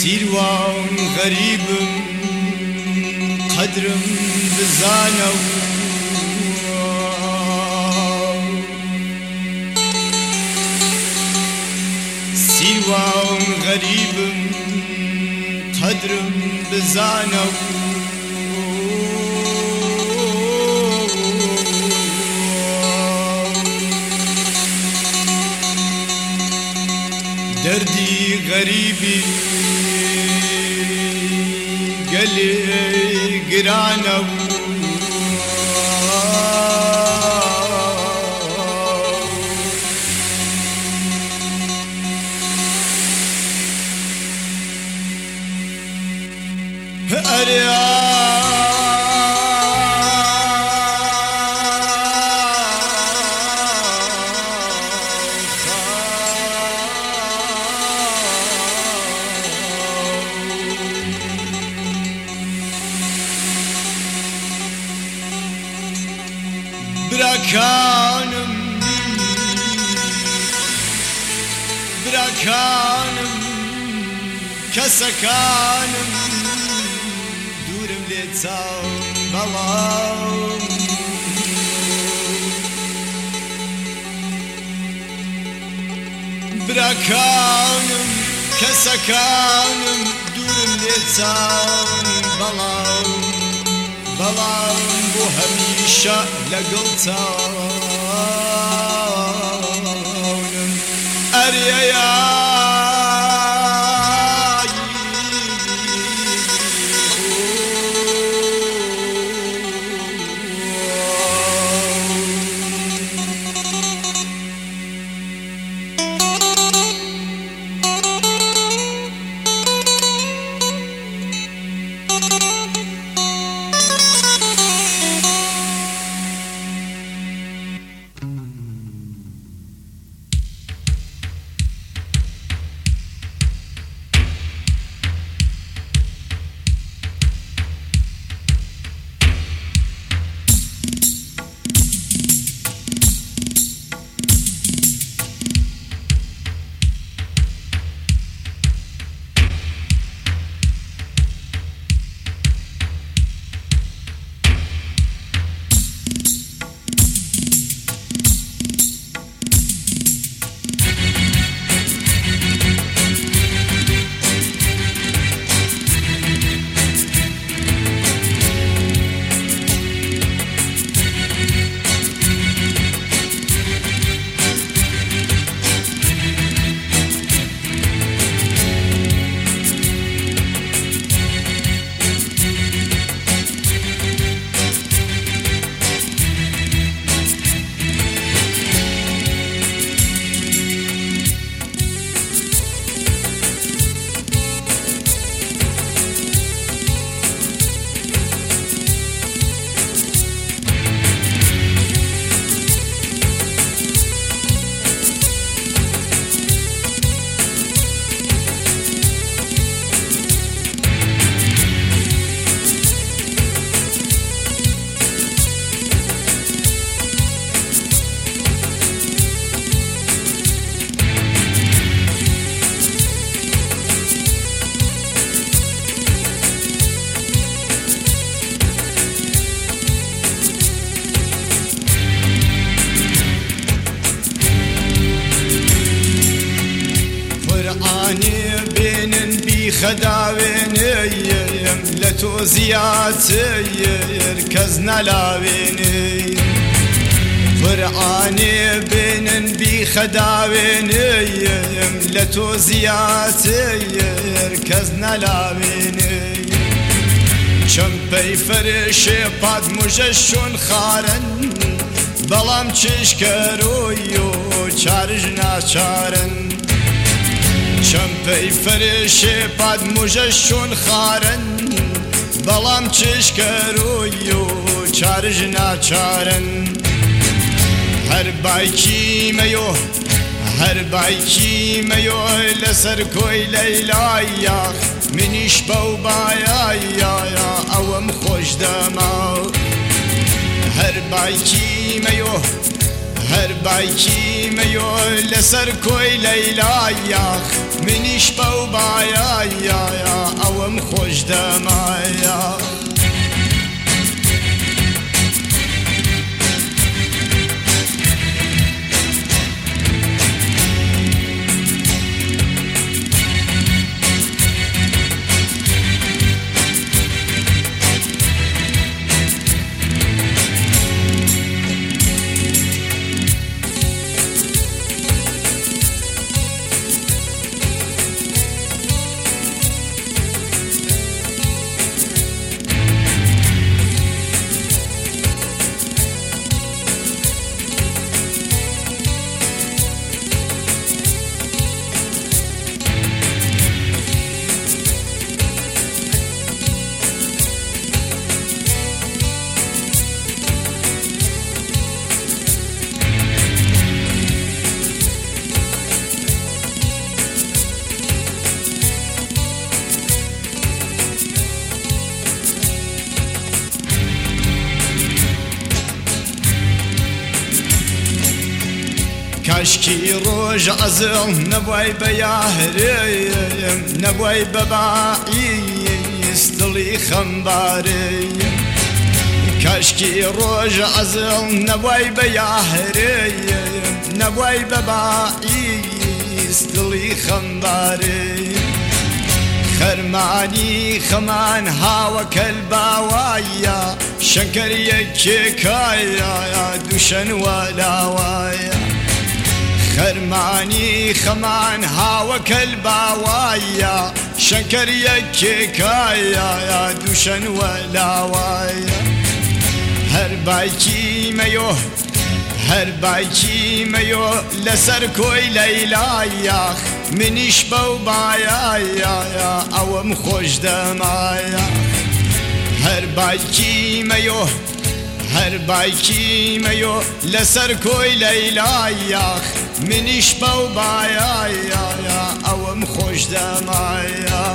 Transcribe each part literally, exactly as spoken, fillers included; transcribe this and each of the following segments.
سیروان غریبم قدرم بزانە و سیروان غریبم قدرم بزانە و دردی غریبی گلی گرانە و براکانم براکانم کەسەکانم دوورم لێ چاوم بەڵام براکانم کەسەکانم دوورم لێ چاوم بەڵام بەڵام بۆ هەمیشە لەگەڵ چاونم ئەرێیە خەداوێنێم لە تۆ زیاتر کەس نەلاوێنێ قورئانێ بێنن بی خەداوێنێم لە تۆ زیاتر کەس نەلاوێنێ چەمپەی فەرشێ پات موژە شۆن خارن بەڵام چشکەرۆی و چارژ ناچارن چەمپەی فەرشێ پات موژە شۆن خارن بەڵام چشکەرۆی و چارژ ناچارن هەر بایکی مەیۆ هەر بایکی مەیۆ لەسەر کۆی لەیلایە منیش بەو بایایە ئەوەم خۆش دەما هەر بایکی مەیۆ هەر بایکی مەیۆ لەسەر کۆی لەیلایەخ منیش بەو بایایە ئەوەم خۆش دەمایە کاشکی ڕۆژ عەزڵ نەبوای بە یاهرەیەم نەبوای بە باعیس دڵی خەمبارەیەم کاشکی ڕۆژ عەزڵ نەبوای بە یاهرەیەم نەبوای بە باعیس دڵی خەمبارەیەم خەرمانی خەمان هاوەکەل باوایە شەنکەریەکێکایە دووشەن وەلاوایە خەرمانی خەمان هاوەکەل باوایە شەنکەریەکێکایە دووشەن وەلاوایە هەر بایکی مەیۆ هەر بایکی مەیۆ لەسەر کۆی لەیلایەخ منیش بەو بایایە ئەوەم خۆش دەمایە هەر بایکی مەیۆ هەر بایکی مەیۆ لەسەر کۆی لەیلایەخ منیش بەو بایایە ئەوەم خۆش دەمایە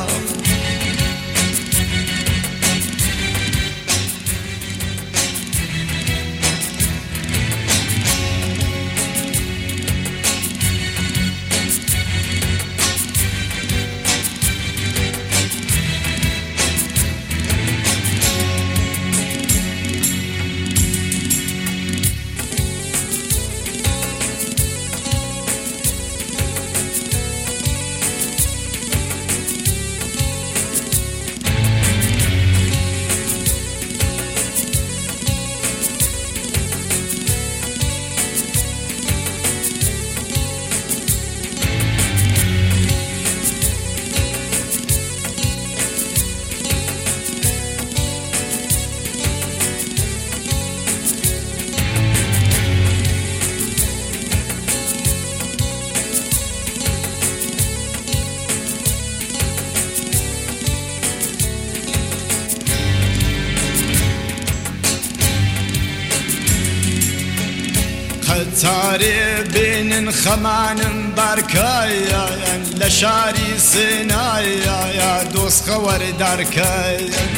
قەتارێ بێنن خەمانم بارکایەن لە شاری سنایە دۆسخە وەردارکایەن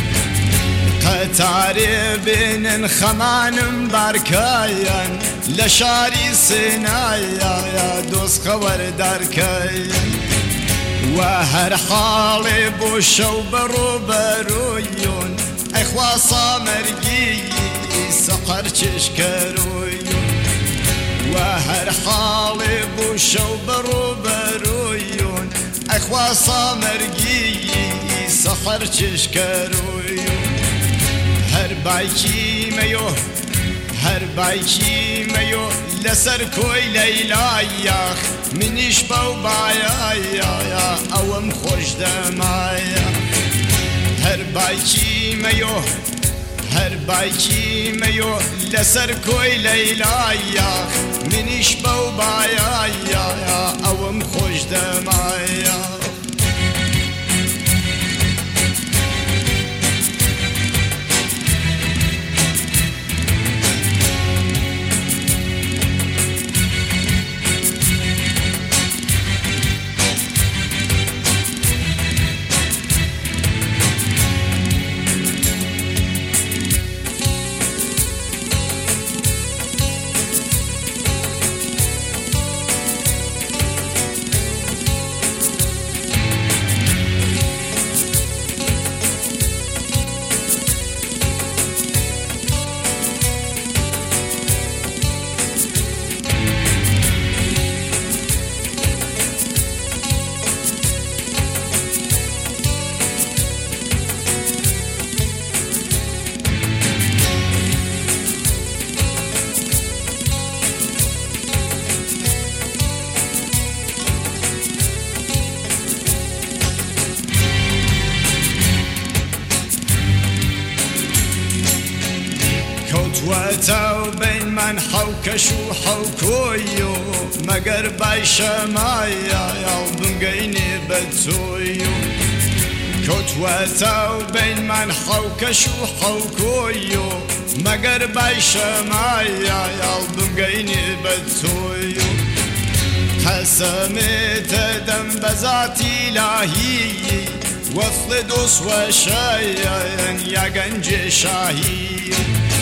قەتارێ بێنن خەمانم بارکایەن لە شاری سنایە دۆسخە وەردارکایەن و هەر حاڵێ بۆ شەو بەڕۆبەرۆیۆن ئەیخوا سامەرگی سەقەر چێشکەرۆیۆن و هەر حاڵێ بۆ شەو بەڕۆبەرۆیۆن ئەیخوا سامەرگی سەقەر چێشکەرۆیۆن هەر بایکی مەیۆ هەر بایکی مەیۆ لەسەر کۆی لەیلایەخ منیش بەو بایایە ئەوەم خۆش دەمایە هەر بایکی مەیۆ هەر بایکی مەیۆ لەسەر کۆی لەیلایەخ منیش بەو بایایە ئەوەم خۆش دەمایە من حوكش وحوكويو مگر بايشمايا يا بنقيني بتويو كوتواتاو بين من حوكش وحوكويو مگر بايشمايا يا بنقيني بتويو قسمت دم بذات إلهي وصل دوس وشايا يا جنج شاهي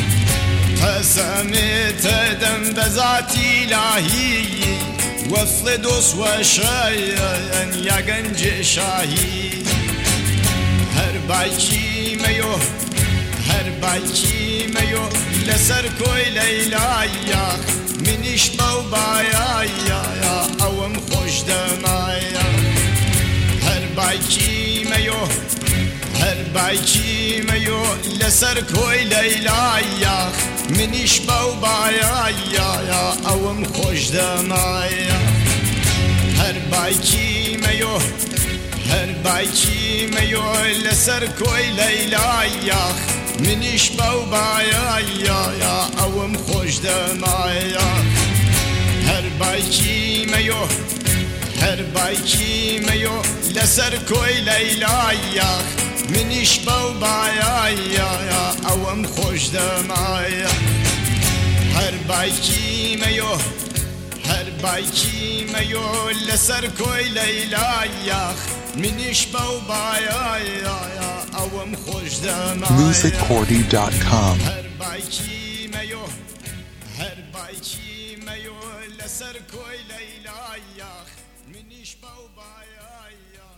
قسمت دم بذات إلهي وصل دوس وشايا يا جنج شاهي هر بايكي ميو هر بايكي ميو لسر كوي ليلايا منيش بو بايا يا يا اوم خوش دمايا هر بايكي ميو هر بايكي ميو لسر كوي ليلايا منيش بو بايا يا يا اوم خوش دمايا هر بايكي ميو هر بايكي ميو لسر كوي ليلايا منيش بو بايا يا يا اوم خوش دمايا هر بايكي ميو هر بايكي ميو لسر كوي ليلايا منيش بو بايا يا يا اوم خوش دمايا هر بايكي ميو هر بايكي ميو لسر كوي ليلايا منيش بو بايا يا يا اوم خوش دمايا music cordy dot com هر بايكي ميو هر بايكي ميو لسر كوي ليلايا منيش بو بايا